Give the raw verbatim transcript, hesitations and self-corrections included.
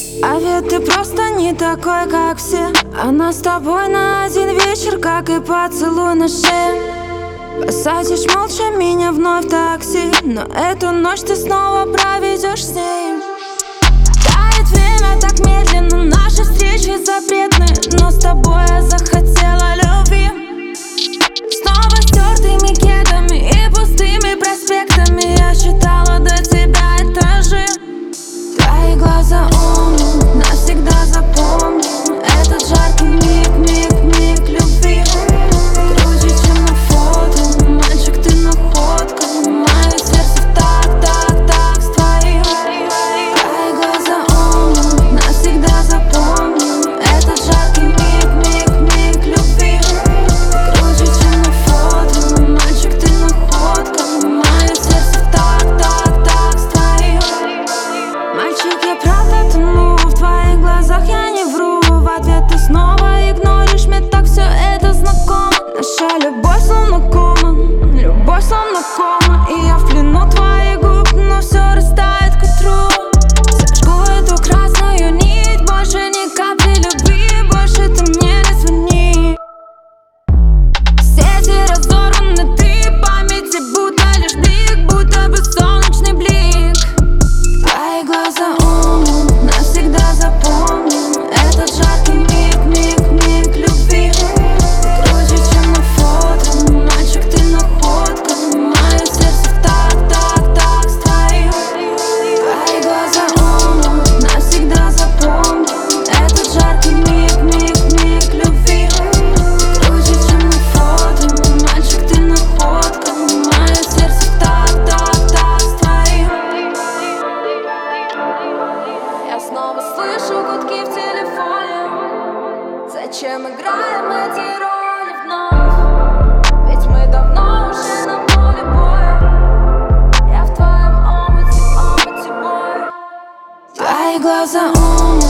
А ведь ты просто не такой, как все. Она с тобой на один вечер, как и поцелуй на шее. Посадишь молча меня вновь в такси, но эту ночь ты снова проведешь с ней. Тает время так медленно, наши встречи запретны, но с тобой я захотела любви. Снова стертыми кедами и пустыми проспектами я считала до тебя этажи. Твои глаза умные, навсегда запомню этот жаркий миг, миг, миг любви. Круче, чем на фото, мальчик, ты находка. Мое сердце так, так, так с твоим. Твои глаза умные, навсегда запомню этот жаркий миг, миг, миг любви. Круче, чем на фото, мальчик, ты находка. Мое сердце так, так, так с твоим. Мальчик, я правда тону в твоих глазах, я не вру. В ответ ты снова игноришь, мне так все это знакомо. Наша любовь словно кома, любовь словно кома. И я в плену твоих губ, но все растает к утру. Зажгу эту красную нить, больше ни капли любви, больше ты мне не звони. Сети разорваны, ты в памяти будто лишь блик, будто бы солнечный блик. Твои глаза умные, навсегда запомню этот жаркий миг, миг, миг любви. Круче, чем на фото, мальчик, ты находка. Мое сердце так, так, так с твоим. Твои глаза умные, навсегда запомню этот жаркий миг, миг, миг любви. Круче, чем на фото, мальчик, ты находка. Мое сердце так, так, так с твоим. Я снова слышу гудки в телефоне. Зачем играем эти роли вновь? Ведь мы давно уже на поле боя. Я в твоем омуте, омуте боя. Твои глаза умные,